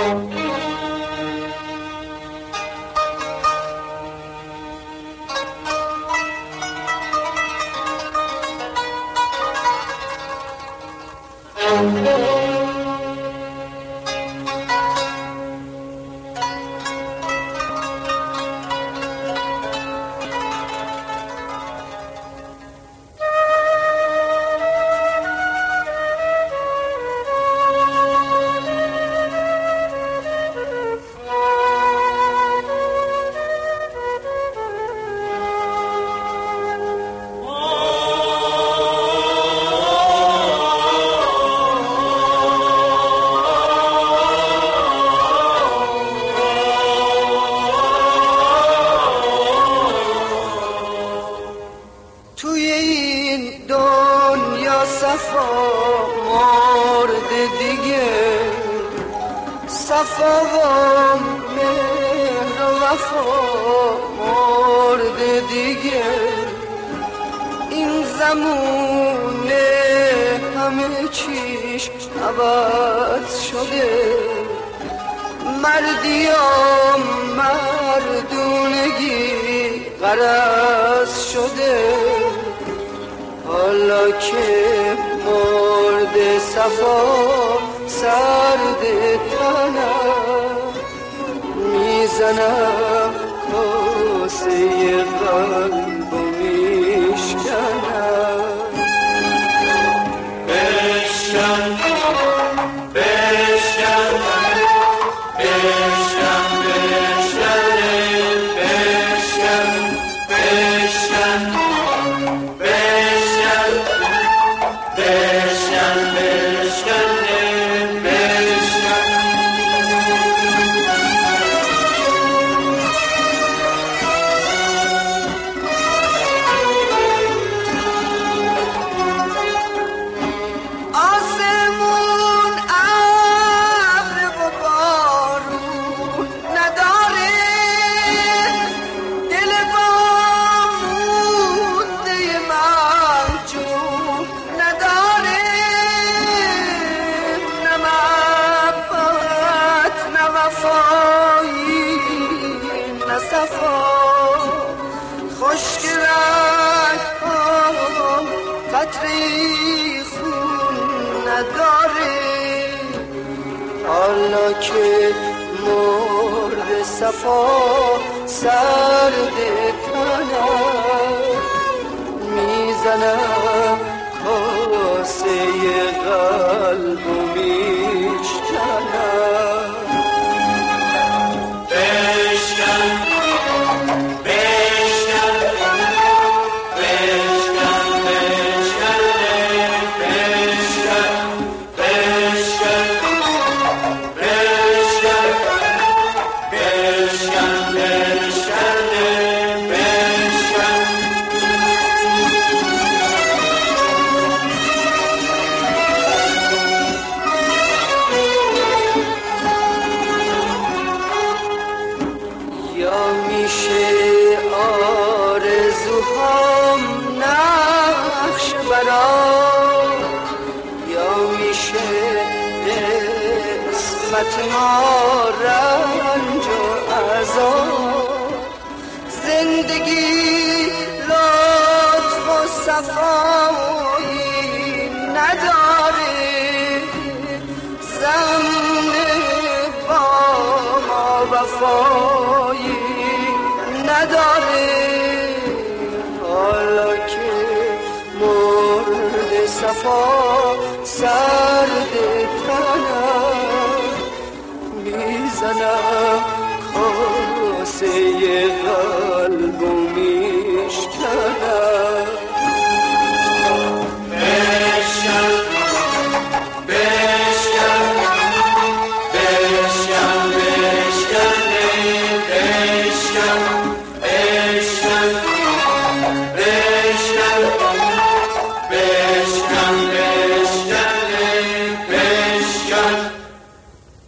صفا و مهر و وفا مرده دیگه، این زمونه همه چیش عوض شده، مردی و مردونگی غرض شده. حالا که مرده صفا سرد تنم، میزنم کاسه قلب و میشکنم. بشکن بشکن بشکن بشکن بشکن بشکن بشکن بشکن خوشگرک قطری خون نداره. حالا که مرد صفا سرد تنم، میزنم کاسه قلب و میشکنم. بشکن یا میشه آرزوهام نقش برات، یا میشه قسمت ما رنج و عذاب. زندگی لطف و صفایی نداره، زمین با ما وفایی نداره. حالا که مرد صفا سرد تنم، میزنم کاسه